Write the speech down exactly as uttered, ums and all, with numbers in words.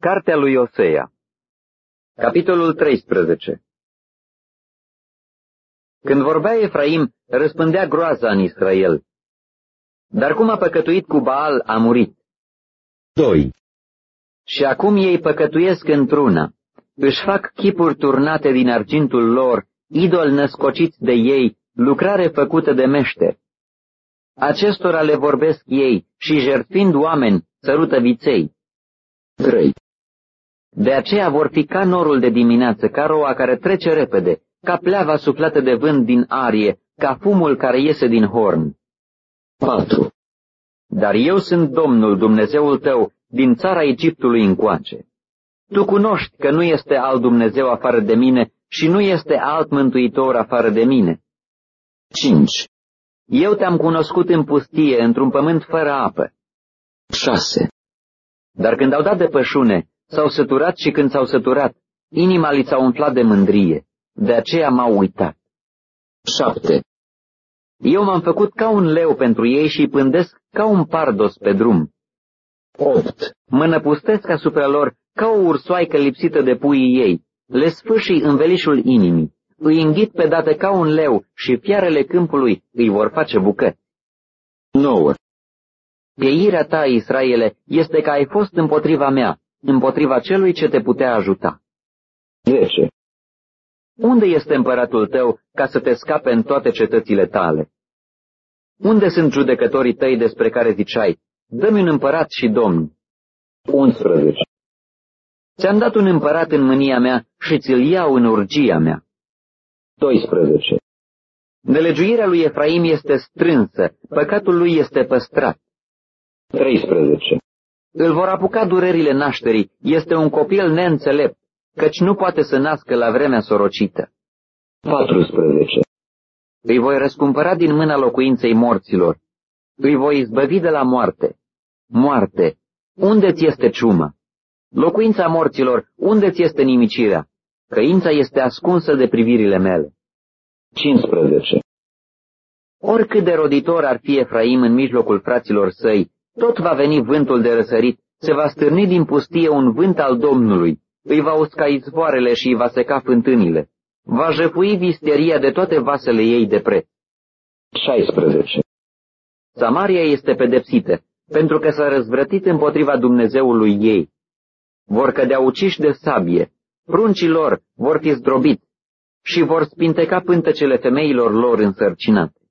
Cartea lui Osea. Capitolul treisprezece. Când vorbea Efraim, răspândea groaza în Israel. Dar cum a păcătuit cu Baal, a murit. doi. Și acum ei păcătuiesc într-una. Își fac chipuri turnate din argintul lor, idoli născociți de ei, lucrare făcută de meșteri. Acestora le vorbesc ei și, jertfind oameni, sărută viței. trei. De aceea vor fi ca norul de dimineață, ca roa care trece repede, ca pleava suflată de vânt din arie, ca fumul care iese din horn. patru. Dar eu sunt Domnul, Dumnezeul tău, din țara Egiptului încoace. Tu cunoști că nu este alt Dumnezeu afară de mine și nu este alt mântuitor afară de mine. cinci. Eu te-am cunoscut în pustie, într-un pământ fără apă. șase. Dar când au dat de pășune, s-au săturat și când s-au săturat, inima li s-a umflat de mândrie, de aceea m-au uitat. șapte. Eu m-am făcut ca un leu pentru ei și îi pândesc ca un pardos pe drum. opt. Mă năpustesc asupra lor ca o ursoaică lipsită de puii ei, le sfâșii învelișul inimii, îi înghit pe dată ca un leu și fiarele câmpului îi vor face bucăți. nouă. Pieirea ta, Israele, este că ai fost împotriva mea, împotriva celui ce te putea ajuta. zece. Unde este împăratul tău ca să te scape în toate cetățile tale? Unde sunt judecătorii tăi despre care ziceai, dă-mi un împărat și domn? unsprezece. Ți-am dat un împărat în mânia mea și ți-l iau în urgia mea. doisprezece. Nelegiuirea lui Efraim este strânsă, păcatul lui este păstrat. treisprezece. Îl vor apuca durerile nașterii, este un copil neînțelept, căci nu poate să nască la vremea sorocită. patrusprezece. Îi voi răscumpăra din mâna locuinței morților. Îi voi izbăvi de la moarte. Moarte, unde ți este ciuma? Locuința morților, unde ți este nimicirea? Căința este ascunsă de privirile mele. cincisprezece. Oricât de roditor ar fi Efraim în mijlocul fraților săi, tot va veni vântul de răsărit, se va stârni din pustie un vânt al Domnului, îi va usca izvoarele și îi va seca fântânile, va jăfui visteria de toate vasele ei de preț. șaisprezece. Samaria este pedepsită, pentru că s-a răzvrătit împotriva Dumnezeului ei. Vor cădea uciși de sabie, pruncii lor vor fi zdrobiți și vor spinteca pântecele femeilor lor însărcinate.